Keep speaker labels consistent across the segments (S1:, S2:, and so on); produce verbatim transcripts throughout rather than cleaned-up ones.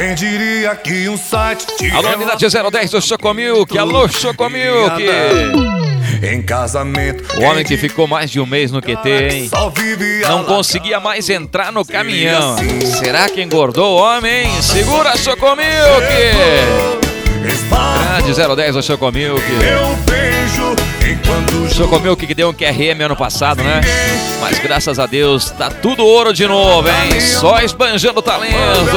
S1: Quem diria que um site de
S2: Alô, unidade zero dez do Chocomilk. Alô, Chocomilk.
S1: Em casamento.
S2: O homem que ficou mais de um mês no Q T, hein? Não conseguia mais entrar no caminhão. Será que engordou o homem? Segura, Chocomilk. Grande zero dez do Chocomilk. Chocomilk que deu um Q R M ano passado, né? Mas graças a Deus tá tudo ouro de novo, hein? Só esbanjando talento.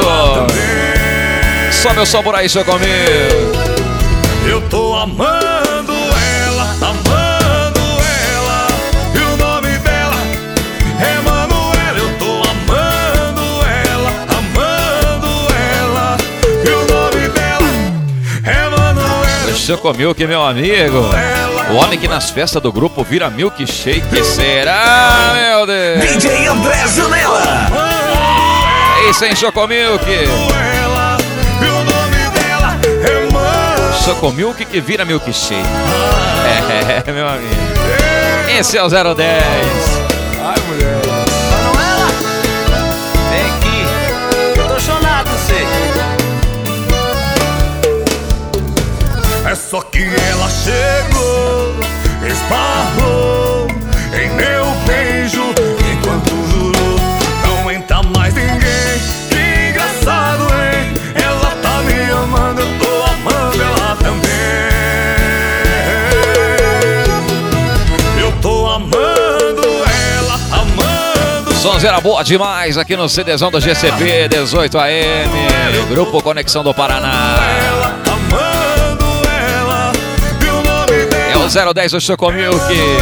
S2: Sobe o som por aí, Chocomilk.
S1: Eu tô amando ela, amando ela. E o nome dela é Manuela. Eu tô amando ela, amando ela. E o nome dela é Manuela.
S2: Chocomilk, meu amigo. O homem que nas festas do grupo vira milkshake. Será, meu Deus?
S3: D J André Zanella.
S2: É isso, hein, Chocomilk? Chocomilk que vira milkshake. É, meu amigo. Esse é o zero dez.
S1: Ai, mulher.
S3: Manuela, vem aqui. Eu tô chonado, você.
S1: É só que ela chegou, esbarrou em meu beijo, enquanto jurou não entra mais ninguém. Que engraçado, hein? Ela tá me amando, eu tô amando ela também. Eu tô amando ela, amando.
S2: Sonzeira boa demais aqui no CDzão do G C P dezoito A M, Grupo Conexão do Paraná. É o zero dez do Chocomilk.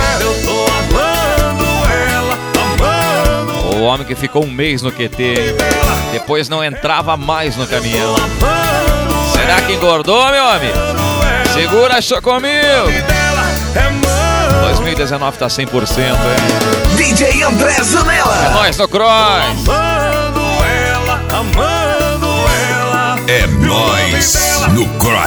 S2: O homem que ficou um mês no Q T, depois não entrava mais no caminhão. Será que engordou, meu amigo? Segura, Chocomilk. dois mil e dezenove tá cem por cento, hein?
S3: D J André Zanella.
S2: É nóis no Cross.
S1: Amando ela, amando ela.
S4: É nóis no Cross.